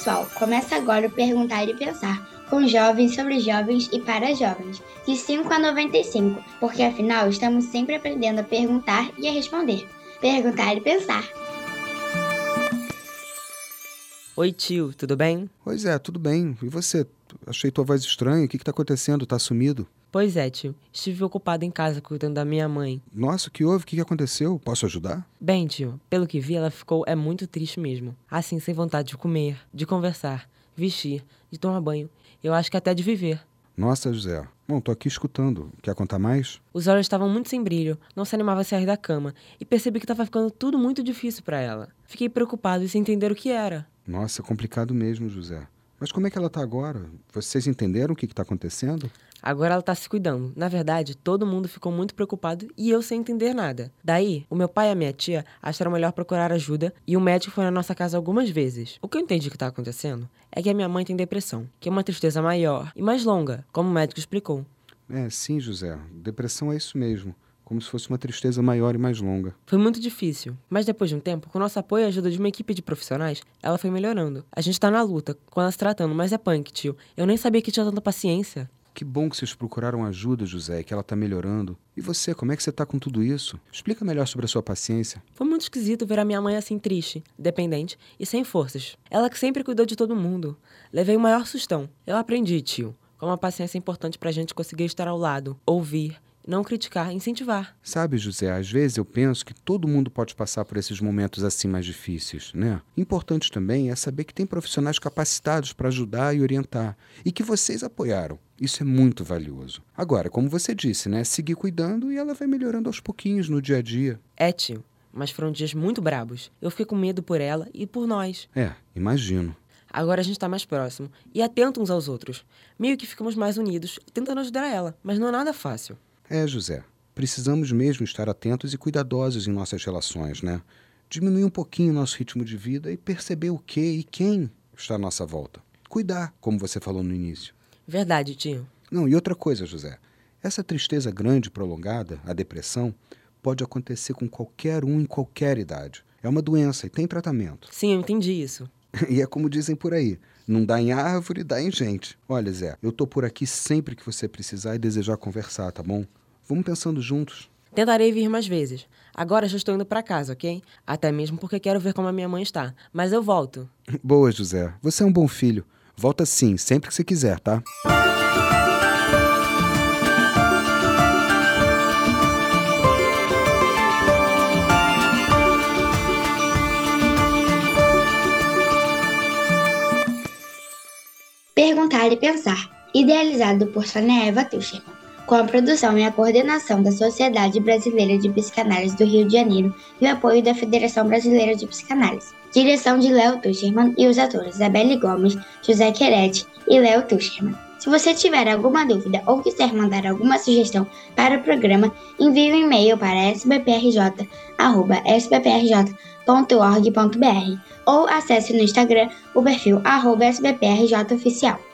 pessoal, começa agora o Perguntar e Pensar, com jovens sobre jovens e para jovens, de 5 a 95, porque afinal estamos sempre aprendendo a perguntar e a responder. Perguntar e Pensar. Oi tio, tudo bem? Pois é, tudo bem. E você? Achei tua voz estranha. O que tá acontecendo? Tá sumido? Pois é, tio. Estive ocupado em casa cuidando da minha mãe. Nossa, o que houve? O que aconteceu? Posso ajudar? Bem, tio, pelo que vi, ela ficou muito triste mesmo. Assim, sem vontade de comer, de conversar, vestir, de tomar banho. Eu acho que até de viver. Nossa, José. Bom, tô aqui escutando. Quer contar mais? Os olhos estavam muito sem brilho, não se animava a sair da cama. E percebi que estava ficando tudo muito difícil para ela. Fiquei preocupado e sem entender o que era. Nossa, é complicado mesmo, José. Mas como é que ela tá agora? Vocês entenderam o que tá acontecendo? Agora ela tá se cuidando. Na verdade, todo mundo ficou muito preocupado e eu sem entender nada. Daí, o meu pai e a minha tia acharam melhor procurar ajuda e o médico foi na nossa casa algumas vezes. O que eu entendi que tá acontecendo é que a minha mãe tem depressão, que é uma tristeza maior e mais longa, como o médico explicou. Sim, José. Depressão é isso mesmo. Como se fosse uma tristeza maior e mais longa. Foi muito difícil, mas depois de um tempo, com nosso apoio e a ajuda de uma equipe de profissionais, ela foi melhorando. A gente tá na luta, com ela se tratando, mas é punk, tio. Eu nem sabia que tinha tanta paciência. Que bom que vocês procuraram ajuda, José, que ela tá melhorando. E você, como é que você tá com tudo isso? Explica melhor sobre a sua paciência. Foi muito esquisito ver a minha mãe assim triste, dependente e sem forças. Ela que sempre cuidou de todo mundo. Levei o maior sustão. Eu aprendi, tio, como a paciência é importante pra gente conseguir estar ao lado, ouvir, não criticar, incentivar. Sabe, José, às vezes eu penso que todo mundo pode passar por esses momentos assim mais difíceis, né? Importante também é saber que tem profissionais capacitados para ajudar e orientar, e que vocês apoiaram. Isso é muito valioso. Agora, como você disse, né? Seguir cuidando e ela vai melhorando aos pouquinhos no dia a dia. Tio, mas foram dias muito brabos. Eu fiquei com medo por ela e por nós. Imagino. Agora a gente tá mais próximo e atento uns aos outros. Meio que ficamos mais unidos, tentando ajudar ela, mas não é nada fácil. José, precisamos mesmo estar atentos e cuidadosos em nossas relações, né? Diminuir um pouquinho o nosso ritmo de vida e perceber o que e quem está à nossa volta. Cuidar, como você falou no início. Verdade, tio. Não, e outra coisa, José. Essa tristeza grande e prolongada, a depressão, pode acontecer com qualquer um em qualquer idade. É uma doença e tem tratamento. Sim, eu entendi isso. E é como dizem por aí, não dá em árvore, dá em gente. Olha, Zé, eu tô por aqui sempre que você precisar e desejar conversar, tá bom? Vamos pensando juntos. Tentarei vir mais vezes. Agora já estou indo pra casa, ok? Até mesmo porque quero ver como a minha mãe está. Mas eu volto. Boa, José. Você é um bom filho. Volta sim, sempre que você quiser, tá? Perguntar e Pensar, idealizado por Sônia Eva Tucherman, com a produção e a coordenação da Sociedade Brasileira de Psicanálise do Rio de Janeiro e o apoio da Federação Brasileira de Psicanálise. Direção de Léo Tucherman e os atores Isabelle Gomes, José Querete e Léo Tucherman. Se você tiver alguma dúvida ou quiser mandar alguma sugestão para o programa, envie um e-mail para sbprj@sbprj.org.br ou acesse no Instagram o perfil @sbprjoficial.